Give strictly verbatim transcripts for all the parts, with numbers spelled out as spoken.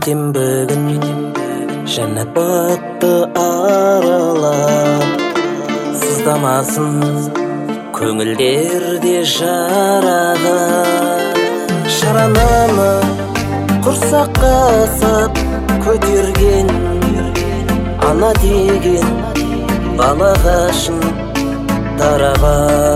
кетем бүгін жәннат бақты аралап, сыздамасын көңілдерде жараға. Шарананы құрсаққа сап көтерген ана деген балағашын дараға.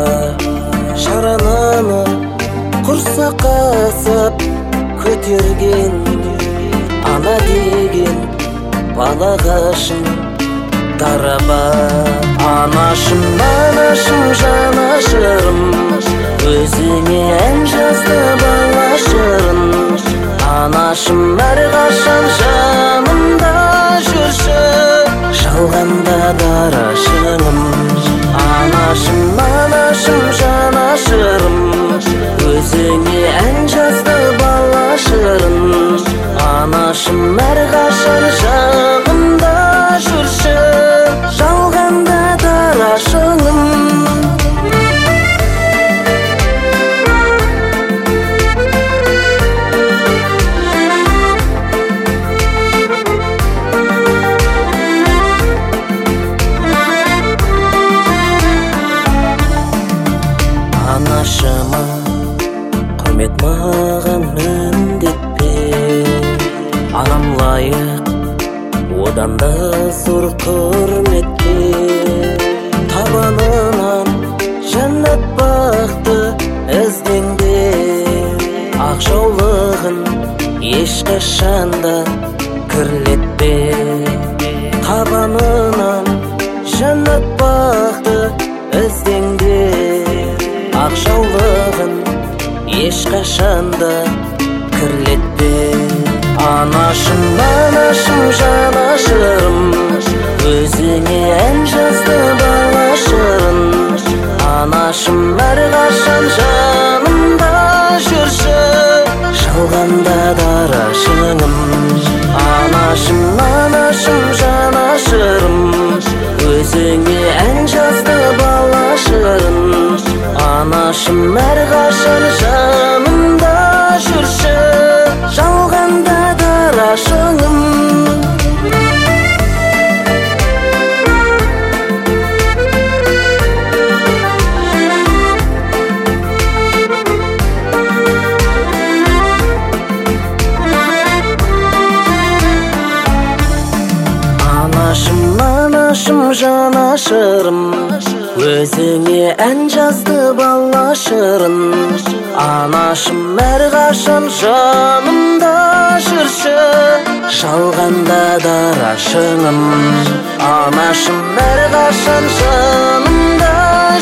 Шарананы құрсаққа сап көтерген ана деген балағашын дараға. Анашым, анашым, жанашырым, өзіңе ән жазды балашырын. Анашым, әрқашан жанымда жүрші, жалғанда дарашыңым. Анашым, анашым, жанашырым, өзіңе ән жазды балашырын. Анашым, әрқашан жанымда жүрші, жалғанда дарашыңым. Анашыма құрмет маған міндетпе, анам лайық одан да зор құрметке. Табанынан жәннат бақты іздеңде, ақ жаулығын ешқашанда кірлетпе. Табанынан жәннат бақты іздеңде, ақ жаулығын ешқашанда кірлетпе. Анашым, анашым, жанашырым, өзіңе ән жазды балашырын. Анашым, әрқашан жанымда жүрші, жалғанда дарашыңым. Анашым, анашым, жанашырым, өзіңе ән жазды балашырын. Анашым, әрқашан жанымда жүрші, жалғанда дарашыңым. Анашым, анашым, жанашырым, өзіңе ән жазды балашырын. Анашым, әрқашан жанымда жүрші, жалғанда дарашыңым. Анашым, әрқашан жанымда